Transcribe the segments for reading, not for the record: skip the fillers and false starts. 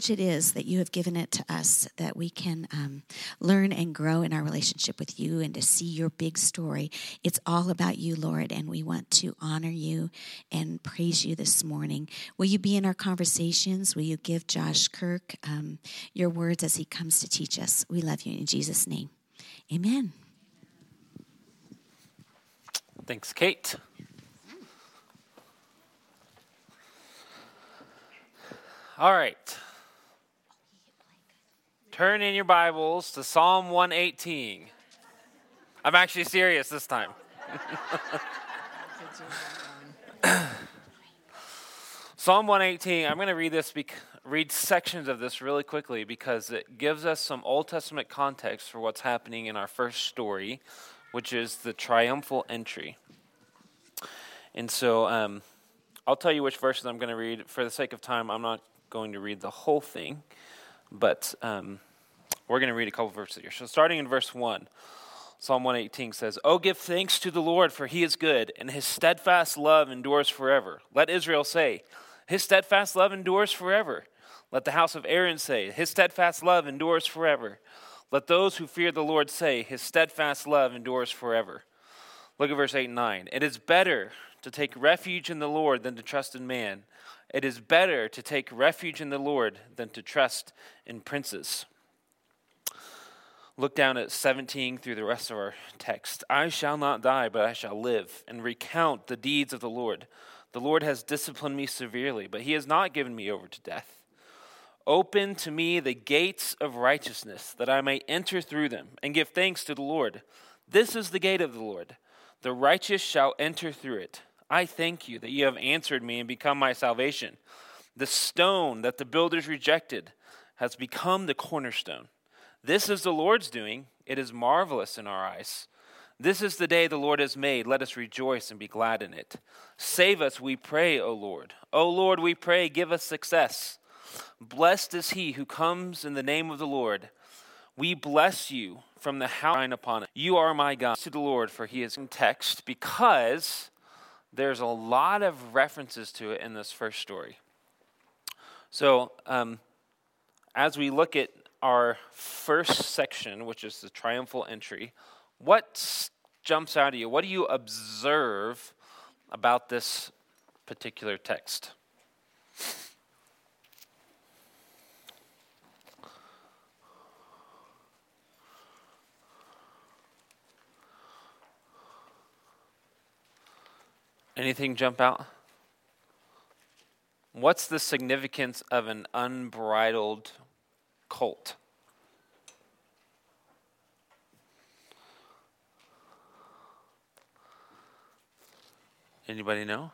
it is that you have given it to us, that we can learn and grow in our relationship with you and to see your big story. It's all about you, Lord, and we want to honor you and praise you this morning. Will you be in our conversations? Will you give Josh Kirk your words as he comes to teach us? We love you in Jesus' name. Amen. Thanks, Kate. All right. Turn in your Bibles to Psalm 118. I'm actually serious this time. Psalm 118, I'm going to read sections of this really quickly because it gives us some Old Testament context for what's happening in our first story, which is the triumphal entry. And so I'll tell you which verses I'm going to read. For the sake of time, I'm not going to read the whole thing, but we're going to read a couple verses here. So starting in verse 1, Psalm 118 says, "Oh, give thanks to the Lord, for he is good, and his steadfast love endures forever. Let Israel say, his steadfast love endures forever. Let the house of Aaron say, his steadfast love endures forever. Let those who fear the Lord say, his steadfast love endures forever." Look at verse 8 and 9. "It is better to take refuge in the Lord than to trust in man. It is better to take refuge in the Lord than to trust in princes." Look down at 17 through the rest of our text. "I shall not die, but I shall live, and recount the deeds of the Lord. The Lord has disciplined me severely, but he has not given me over to death. Open to me the gates of righteousness, that I may enter through them, and give thanks to the Lord. This is the gate of the Lord. The righteous shall enter through it. I thank you that you have answered me and become my salvation. The stone that the builders rejected has become the cornerstone. This is the Lord's doing. It is marvelous in our eyes. This is the day the Lord has made. Let us rejoice and be glad in it. Save us, we pray, O Lord. O Lord, we pray, give us success. Blessed is he who comes in the name of the Lord. We bless you from the house upon it. You are my God." To the Lord, for he is in text, because there's a lot of references to it in this first story. So, as we look at our first section, which is the triumphal entry, what jumps out at you? What do you observe about this particular text? Anything jump out? What's the significance of an unbridled colt? Anybody know?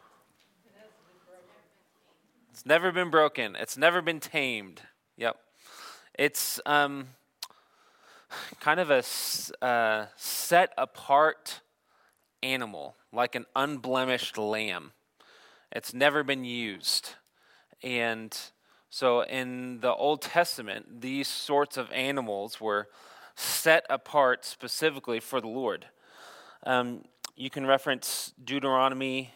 It's never been broken. It's never been tamed. Yep. It's kind of a set apart animal, like an unblemished lamb. It's never been used. And so in the Old Testament, these sorts of animals were set apart specifically for the Lord. You can reference Deuteronomy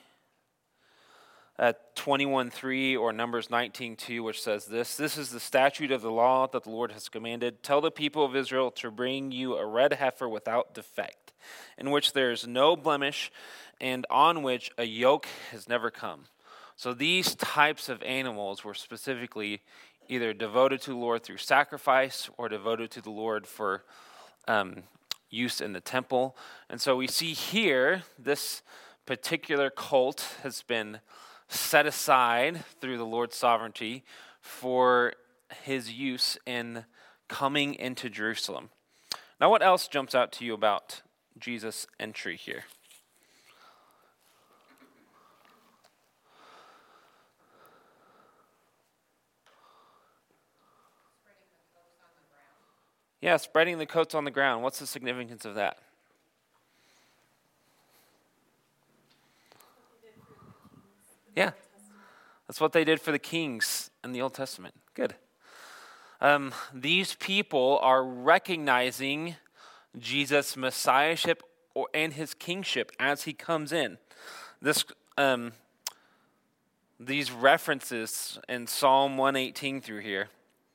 21:3 or Numbers 19:2, which says this: "This is the statute of the law that the Lord has commanded. Tell the people of Israel to bring you a red heifer without defect, in which there is no blemish, and on which a yoke has never come." So these types of animals were specifically either devoted to the Lord through sacrifice or devoted to the Lord for use in the temple. And so we see here this particular colt has been set aside through the Lord's sovereignty for his use in coming into Jerusalem. Now, what else jumps out to you about Jesus' entry here? Yeah, spreading the coats on the ground. What's the significance of that? Yeah, that's what they did for the kings in the Old Testament. Good. These people are recognizing Jesus' messiahship and his kingship as he comes in. These references in Psalm 118 through here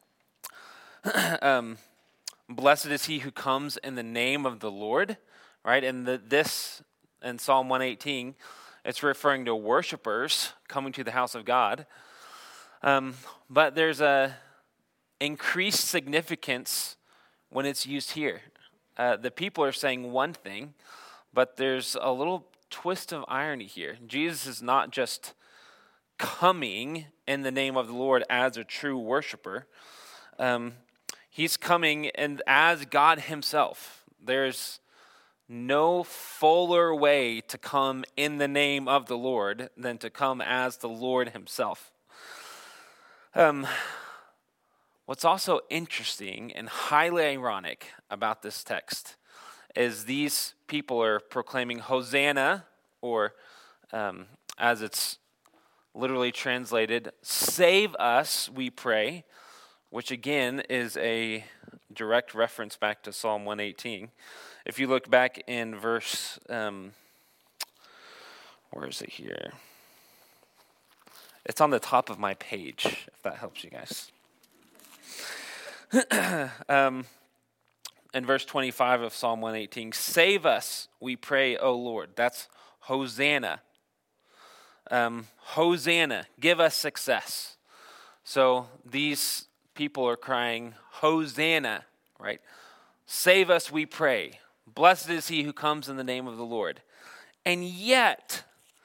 Blessed is he who comes in the name of the Lord, right? And this in Psalm 118, it's referring to worshipers coming to the house of God. But there's a increased significance when it's used here. The people are saying one thing, but there's a little twist of irony here. Jesus is not just coming in the name of the Lord as a true worshiper. He's coming and as God himself. There's no fuller way to come in the name of the Lord than to come as the Lord himself. What's also interesting and highly ironic about this text is these people are proclaiming Hosanna, or as it's literally translated, save us, we pray, which again is a direct reference back to Psalm 118. If you look back in verse, where is it here? It's on the top of my page, if that helps you guys. In verse 25 of Psalm 118, save us, we pray, O Lord. That's Hosanna. Hosanna, give us success. So these people are crying, Hosanna, right? Save us, we pray. Blessed is he who comes in the name of the Lord. And yet,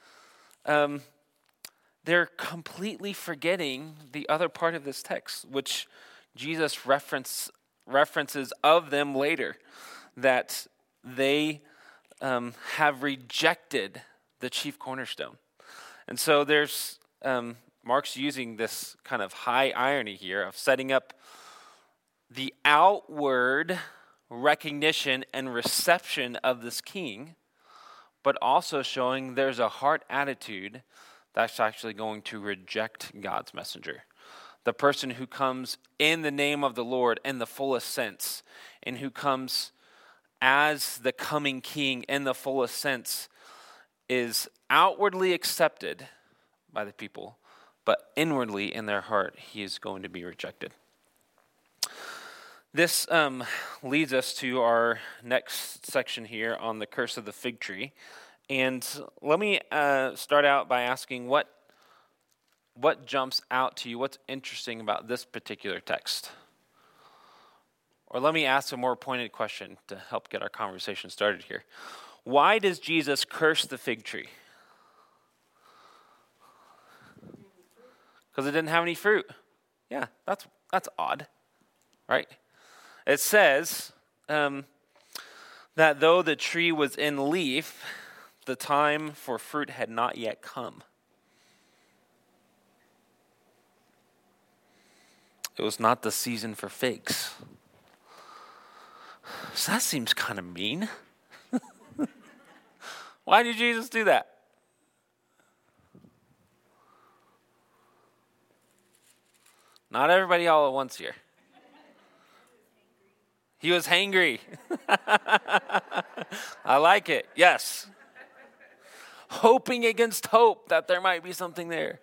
they're completely forgetting the other part of this text, which Jesus references of them later, that they have rejected the chief cornerstone. And so there's, Mark's using this kind of high irony here of setting up the outward recognition and reception of this king, but also showing there's a heart attitude that's actually going to reject God's messenger. The person who comes in the name of the Lord in the fullest sense, and who comes as the coming king in the fullest sense, is outwardly accepted by the people, but inwardly in their heart, he is going to be rejected. This leads us to our next section here on the curse of the fig tree. And let me start out by asking what jumps out to you, what's interesting about this particular text? Or let me ask a more pointed question to help get our conversation started here. Why does Jesus curse the fig tree? Because it didn't have any fruit. Yeah, that's odd, right? It says that though the tree was in leaf, the time for fruit had not yet come. It was not the season for figs. So that seems kind of mean. Why did Jesus do that? Not everybody all at once here. He was hangry. I like it. Yes. Hoping against hope that there might be something there.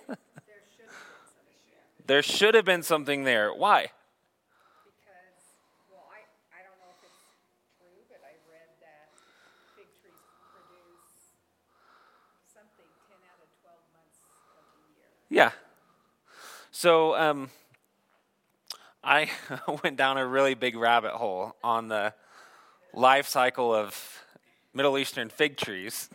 There should have been something there. Why? Because, well, I don't know if it's true, but I read that fig trees produce something 10 out of 12 months of the year. Yeah. So I went down a really big rabbit hole on the life cycle of Middle Eastern fig trees.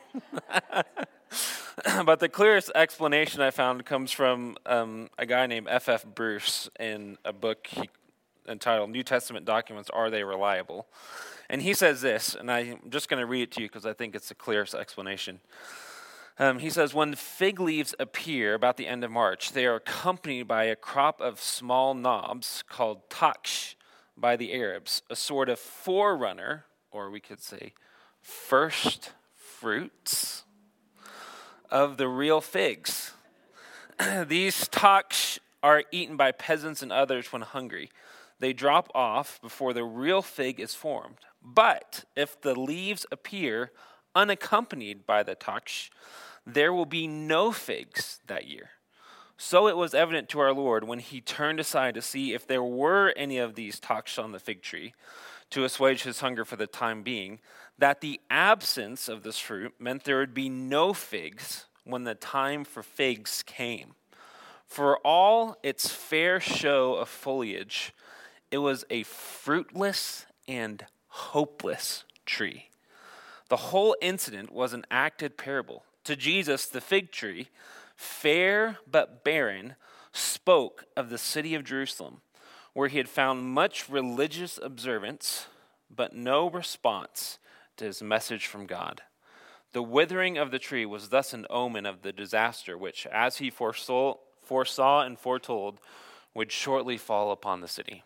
But the clearest explanation I found comes from a guy named F.F. Bruce in a book entitled New Testament Documents, Are They Reliable? And he says this, and I'm just going to read it to you because I think it's the clearest explanation. He says, when fig leaves appear about the end of March, they are accompanied by a crop of small knobs called taksh by the Arabs, a sort of forerunner, or we could say first fruits of the real figs. These taksh are eaten by peasants and others when hungry. They drop off before the real fig is formed. But if the leaves appear unaccompanied by the taksh, there will be no figs that year. So it was evident to our Lord when he turned aside to see if there were any of these stalks on the fig tree to assuage his hunger for the time being, that the absence of this fruit meant there would be no figs when the time for figs came. For all its fair show of foliage, it was a fruitless and hopeless tree. The whole incident was an acted parable. To Jesus, the fig tree, fair but barren, spoke of the city of Jerusalem, where he had found much religious observance, but no response to his message from God. The withering of the tree was thus an omen of the disaster which, as he foresaw and foretold, would shortly fall upon the city.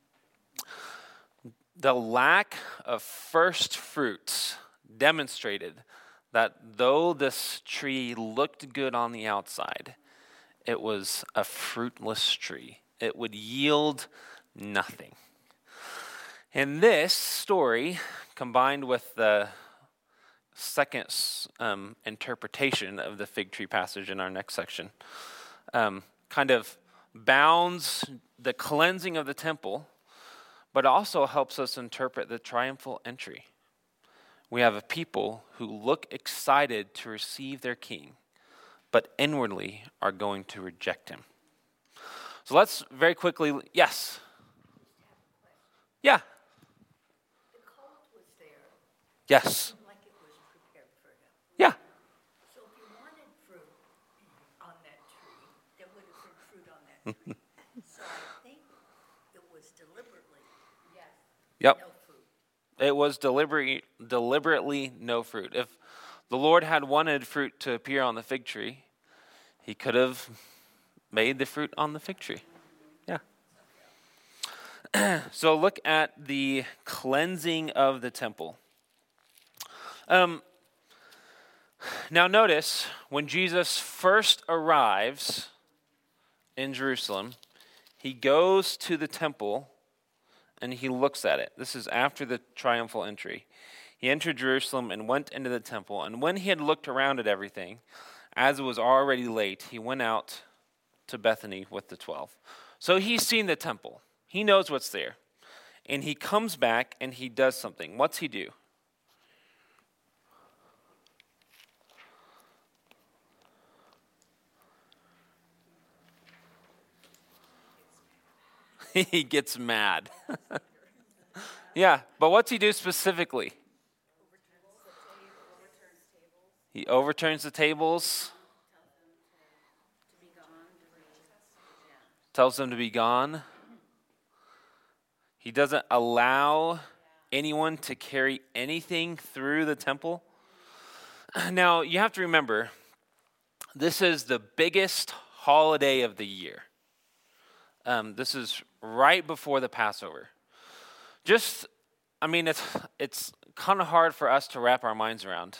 The lack of first fruits demonstrated that though this tree looked good on the outside, it was a fruitless tree. It would yield nothing. And this story, combined with the second interpretation of the fig tree passage in our next section, kind of bounds the cleansing of the temple, but also helps us interpret the triumphal entry. We have a people who look excited to receive their king, but inwardly are going to reject him. So let's very quickly, yes? Yeah. The colt was there, Yes. like it was prepared for him. Yeah. So if you wanted fruit on that tree, there would have been fruit on that tree. So I think it was deliberately, Yep. no fruit. It was deliberately no fruit. If the Lord had wanted fruit to appear on the fig tree, he could have made the fruit on the fig tree. Yeah. So look at the cleansing of the temple. Now notice, when Jesus first arrives in Jerusalem, he goes to the temple and he looks at it. This is after the triumphal entry. He entered Jerusalem and went into the temple. And when he had looked around at everything, as it was already late, he went out to Bethany with the 12. So he's seen the temple. He knows what's there. And he comes back and he does something. What's he do? He gets mad. Yeah, but what's he do specifically? He overturns the tables. Tells them to be gone. He doesn't allow anyone to carry anything through the temple. Now, you have to remember, this is the biggest holiday of the year. This is right before the Passover. It's kind of hard for us to wrap our minds around.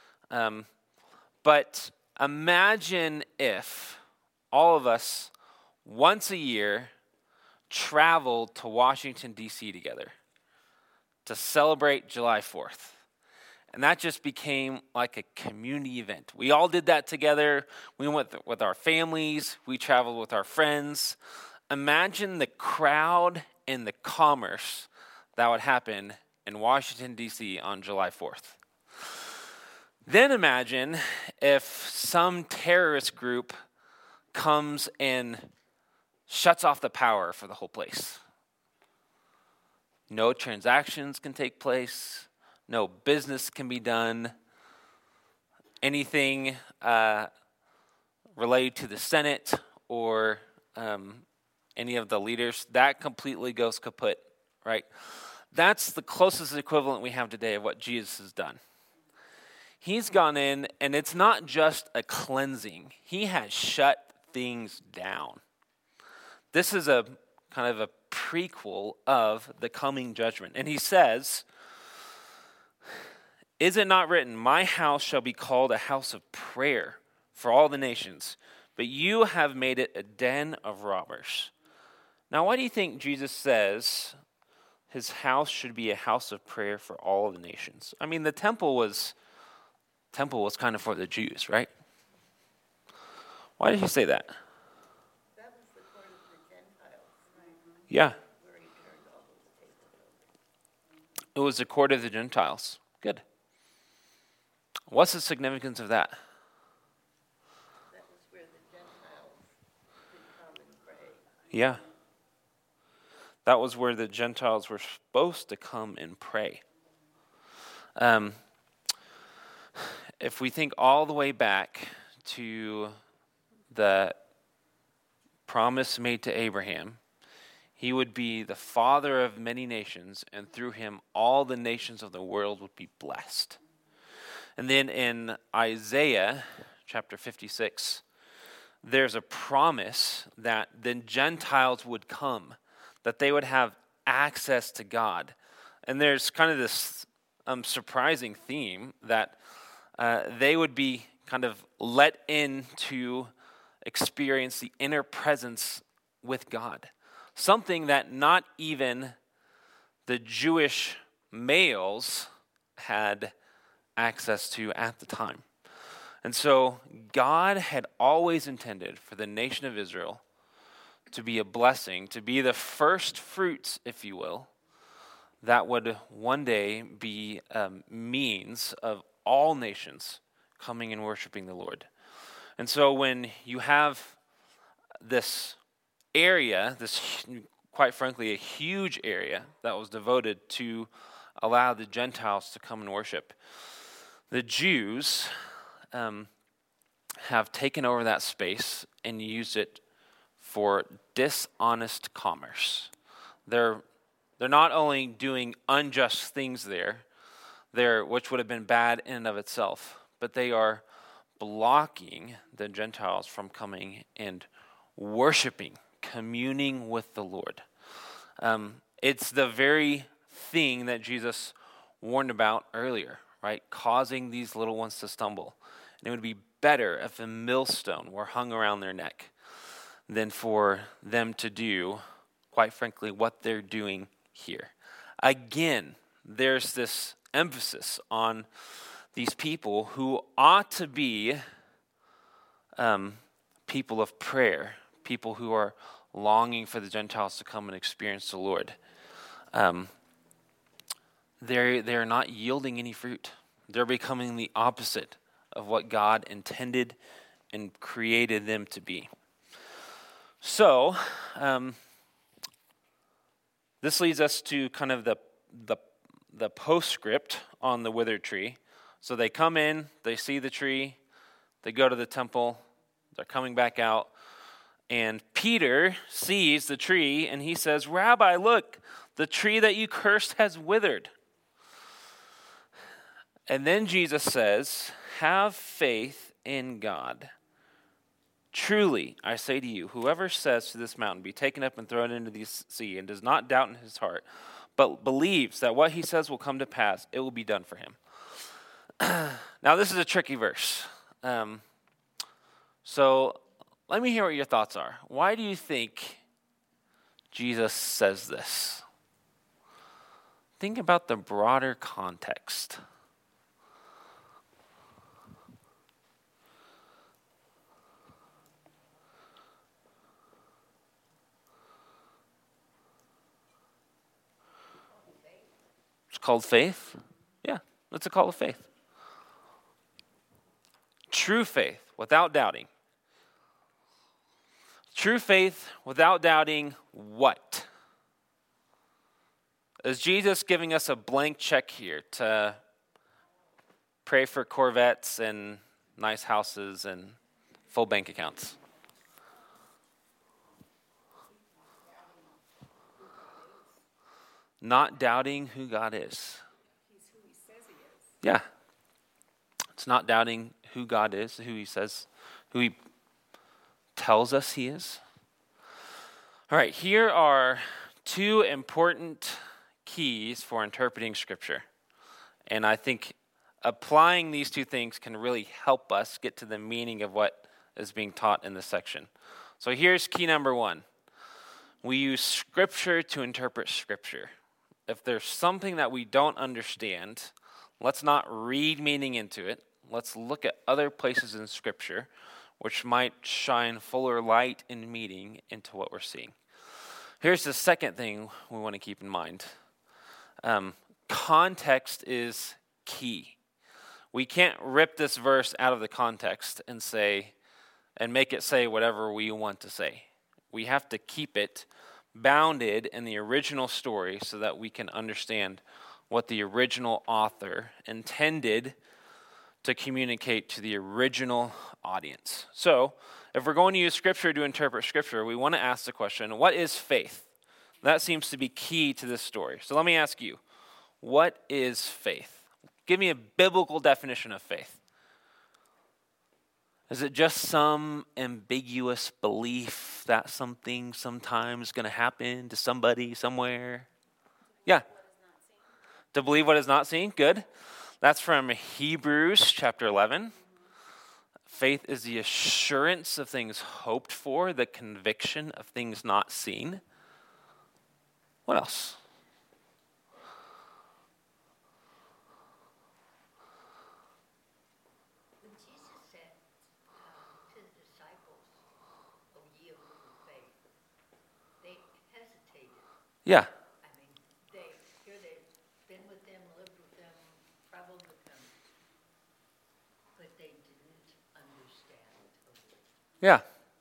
But imagine if all of us, once a year, traveled to Washington, D.C. together to celebrate July 4th. And that just became like a community event. We all did that together. We went with our families. We traveled with our friends. Imagine the crowd and the commerce that would happen in Washington, D.C. on July 4th. Then imagine if some terrorist group comes and shuts off the power for the whole place. No transactions can take place. No business can be done. Anything related to the Senate or any of the leaders, that completely goes kaput, right? That's the closest equivalent we have today of what Jesus has done. He's gone in, and it's not just a cleansing. He has shut things down. This is a kind of a prequel of the coming judgment. And he says, "Is it not written, my house shall be called a house of prayer for all the nations, but you have made it a den of robbers." Now, why do you think Jesus says his house should be a house of prayer for all of the nations? I mean, the temple was kind of for the Jews, right? Why did he say that? Yeah. It was the court of the Gentiles. Good. What's the significance of that? That was where the Gentiles could come and pray. Yeah. That was where the Gentiles were supposed to come and pray. If we think all the way back to the promise made to Abraham, he would be the father of many nations, and through him all the nations of the world would be blessed. And then in Isaiah chapter 56, there's a promise that the Gentiles would come, that they would have access to God. And there's kind of this surprising theme that they would be kind of let in to experience the inner presence with God. Something that not even the Jewish males had access to at the time. And so God had always intended for the nation of Israel to be a blessing, to be the first fruits, if you will, that would one day be a means of all nations coming and worshiping the Lord. And so when you have this area, this, quite frankly, a huge area that was devoted to allow the Gentiles to come and worship, the Jews have taken over that space and used it for dishonest commerce. They're not only doing unjust things there, which would have been bad in and of itself, but they are blocking the Gentiles from coming and worshiping, communing with the Lord. It's the very thing that Jesus warned about earlier, right? Causing these little ones to stumble. And it would be better if a millstone were hung around their neck than for them to do, quite frankly, what they're doing here. Again, there's this emphasis on these people who ought to be people of prayer, people who are longing for the Gentiles to come and experience the Lord. They're not yielding any fruit. They're becoming the opposite of what God intended and created them to be. So, this leads us to kind of the postscript on the withered tree. So they come in, they see the tree, they go to the temple, they're coming back out, and Peter sees the tree and he says, "Rabbi, look, the tree that you cursed has withered." And then Jesus says, "Have faith in God. Truly, I say to you, whoever says to this mountain, be taken up and thrown into the sea, and does not doubt in his heart, but believes that what he says will come to pass, it will be done for him." Now, this is a tricky verse. So let me hear what your thoughts are. Why do you think Jesus says this? Think about the broader context. It's called faith. Yeah, it's a call of faith. True faith without doubting. True faith without doubting what? Is Jesus giving us a blank check here to pray for Corvettes and nice houses and full bank accounts? Not doubting who God is. He's who he says he is. Yeah. It's not doubting who God is, who he tells us he is. All right, here are two important keys for interpreting Scripture. And I think applying these two things can really help us get to the meaning of what is being taught in this section. So here's key number one. We use Scripture to interpret Scripture. If there's something that we don't understand, let's not read meaning into it. Let's look at other places in Scripture which might shine fuller light and meaning into what we're seeing. Here's the second thing we want to keep in mind. Context is key. We can't rip this verse out of the context and make it say whatever we want to say. We have to keep it bounded in the original story so that we can understand what the original author intended to communicate to the original audience. So, if we're going to use Scripture to interpret Scripture, we want to ask the question, what is faith? That seems to be key to this story. So let me ask you, what is faith? Give me a biblical definition of faith. Is it just some ambiguous belief that something sometimes is going to happen to somebody somewhere? Yeah. To believe what is not seen? Good. That's from Hebrews chapter 11. Faith is the assurance of things hoped for, the conviction of things not seen. What else? When Jesus said to the disciples, "Oh, ye of little faith," they hesitated. Yeah. I mean, they've been with them, lived with them, traveled with them, but they didn't understand totally. Yeah.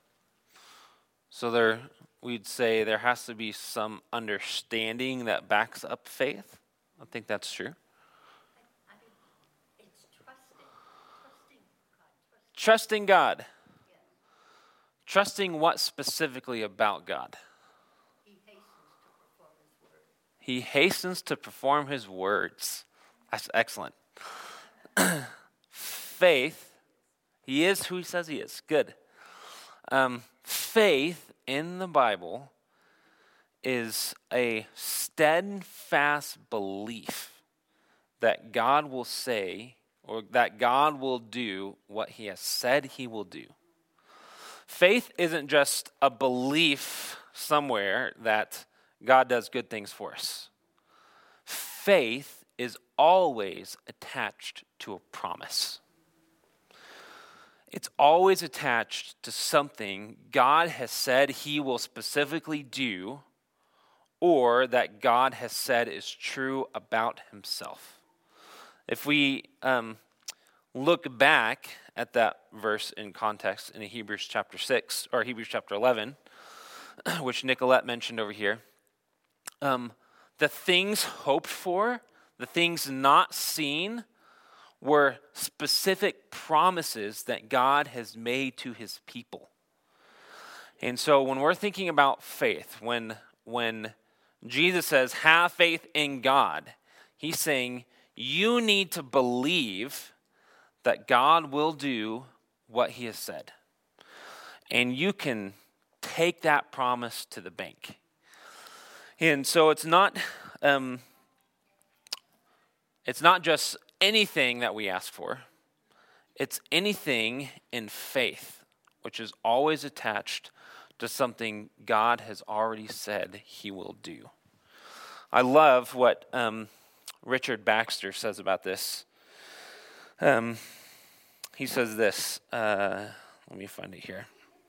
So we'd say there has to be some understanding that backs up faith. I think that's true. I mean, it's trusting God. Trusting God. Yes. Trusting what specifically about God? He hastens to perform His word. He hastens to perform His words. That's excellent. Faith, He is who He says He is. Good. Faith in the Bible is a steadfast belief that God will say or that God will do what He has said He will do. Faith isn't just a belief somewhere that God does good things for us. Faith is always attached to a promise. It's always attached to something God has said He will specifically do or that God has said is true about Himself. If we look back at that verse in context in Hebrews chapter 6 or Hebrews chapter 11, which Nicolette mentioned over here, the things hoped for, the things not seen, were specific promises that God has made to His people. And so when we're thinking about faith, when Jesus says, have faith in God, He's saying, you need to believe that God will do what He has said. And you can take that promise to the bank. And so it's not just anything that we ask for. It's anything in faith, which is always attached to something God has already said He will do. I love what Richard Baxter says about this. He says this. Let me find it here.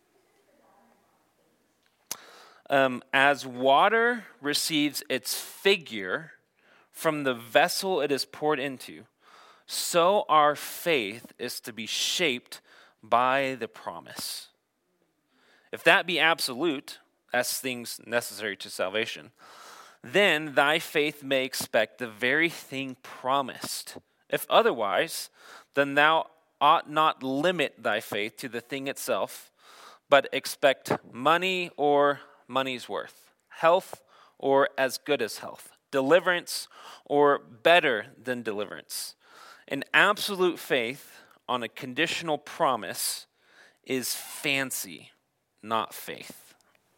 As water receives its figure from the vessel it is poured into, so our faith is to be shaped by the promise. If that be absolute, as things necessary to salvation, then thy faith may expect the very thing promised. If otherwise, then thou ought not limit thy faith to the thing itself, but expect money or money's worth, health or as good as health, deliverance or better than deliverance. An absolute faith on a conditional promise is fancy, not faith.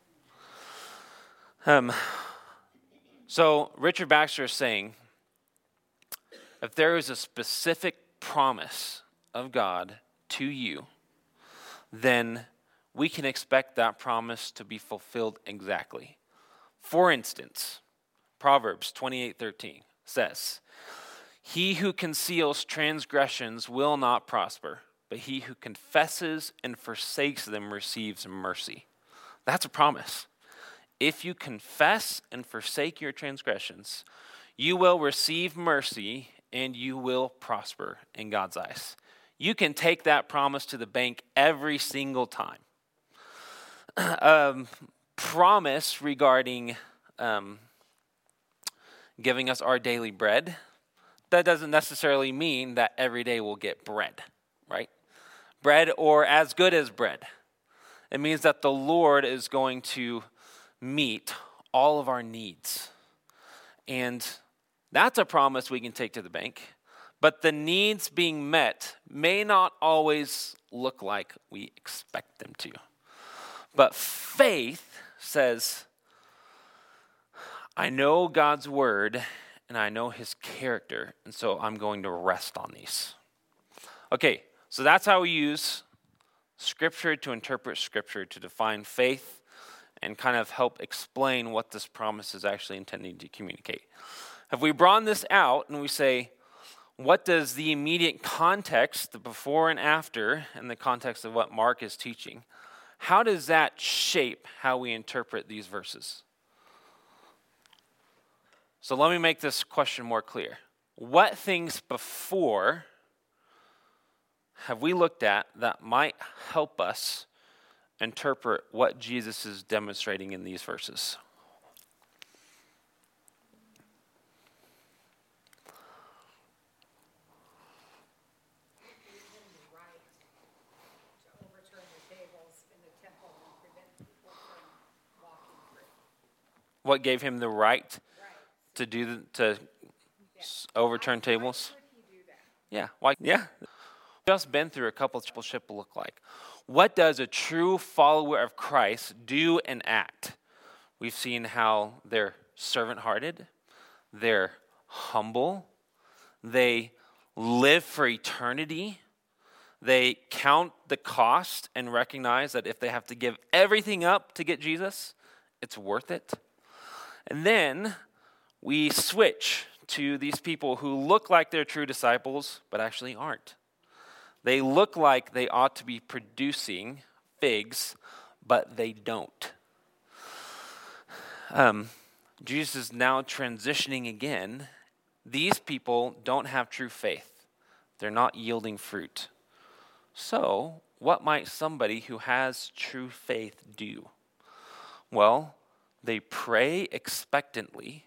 So Richard Baxter is saying, if there is a specific promise of God to you, then we can expect that promise to be fulfilled exactly. For instance, Proverbs 28:13 says, he who conceals transgressions will not prosper, but he who confesses and forsakes them receives mercy. That's a promise. if you confess and forsake your transgressions, you will receive mercy and you will prosper in God's eyes. You can take that promise to the bank every single time. Promise regarding giving us our daily bread, that doesn't necessarily mean that every day we'll get bread, right? Bread or as good as bread. It means that the Lord is going to meet all of our needs. And that's a promise we can take to the bank. But the needs being met may not always look like we expect them to. But faith says, I know God's word and I know his character, and so I'm going to rest on these. Okay, so that's how we use Scripture to interpret Scripture, to define faith and kind of help explain what this promise is actually intending to communicate. If we broaden this out and we say, what does the immediate context, the before and after, in the context of what Mark is teaching, how does that shape how we interpret these verses? So let me make this question more clear. What things before have we looked at that might help us interpret what Jesus is demonstrating in these verses? What gave him the right to do to overturn tables? Yeah, why? Yeah, just been through a couple of discipleship look like. What does a true follower of Christ do and act? We've seen how they're servant-hearted, they're humble, they live for eternity, they count the cost and recognize that if they have to give everything up to get Jesus, it's worth it. And then we switch to these people who look like they're true disciples, but actually aren't. They look like they ought to be producing figs, but they don't. Jesus is now transitioning again. These people don't have true faith. They're not yielding fruit. So, what might somebody who has true faith do? Well, they pray expectantly,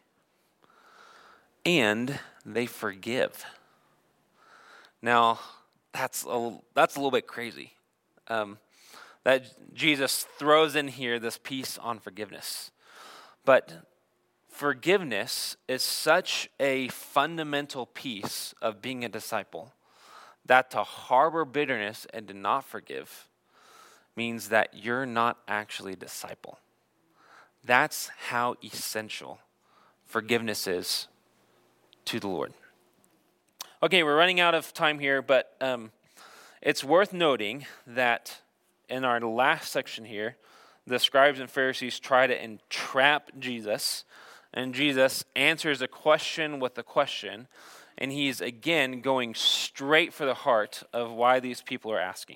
and they forgive. Now, that's a little bit crazy. That Jesus throws in here this piece on forgiveness. But forgiveness is such a fundamental piece of being a disciple that to harbor bitterness and to not forgive means that you're not actually a disciple. That's how essential forgiveness is to the Lord. Okay, we're running out of time here, but it's worth noting that in our last section here, the scribes and Pharisees try to entrap Jesus, and Jesus answers a question with a question, and he's again going straight for the heart of why these people are asking.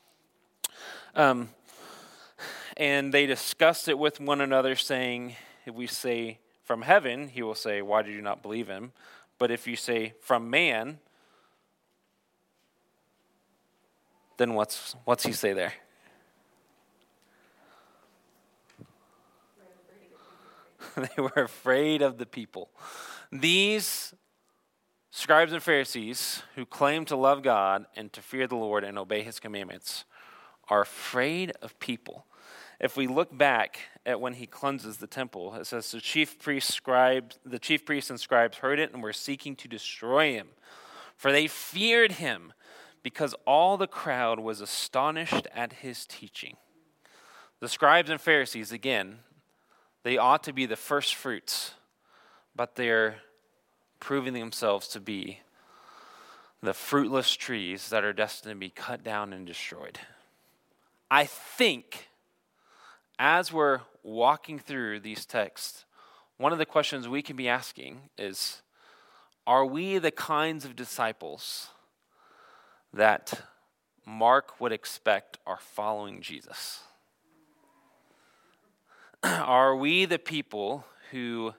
And they discussed it with one another, saying, if we say from heaven, he will say, why did you not believe him? But if you say from man, then what's he say there? They were afraid of the people. These scribes and Pharisees who claim to love God and to fear the Lord and obey his commandments are afraid of people. If we look back at when he cleanses the temple, it says the chief priests and scribes heard it and were seeking to destroy him, for they feared him, because all the crowd was astonished at his teaching. The scribes and Pharisees, again, they ought to be the first fruits, but they're proving themselves to be the fruitless trees that are destined to be cut down and destroyed. I think as we're walking through these texts, one of the questions we can be asking is, are we the kinds of disciples that Mark would expect are following Jesus? Are we the people who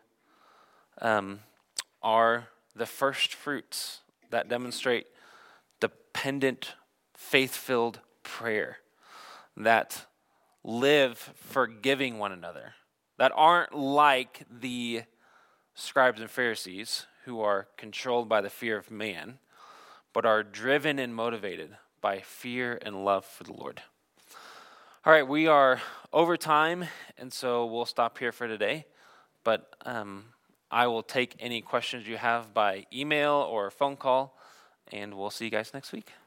are the first fruits that demonstrate dependent, faith-filled prayer, that live forgiving one another, that aren't like the scribes and Pharisees who are controlled by the fear of man, but are driven and motivated by fear and love for the Lord? All right, we are over time, and so we'll stop here for today. But I will take any questions you have by email or phone call, and we'll see you guys next week.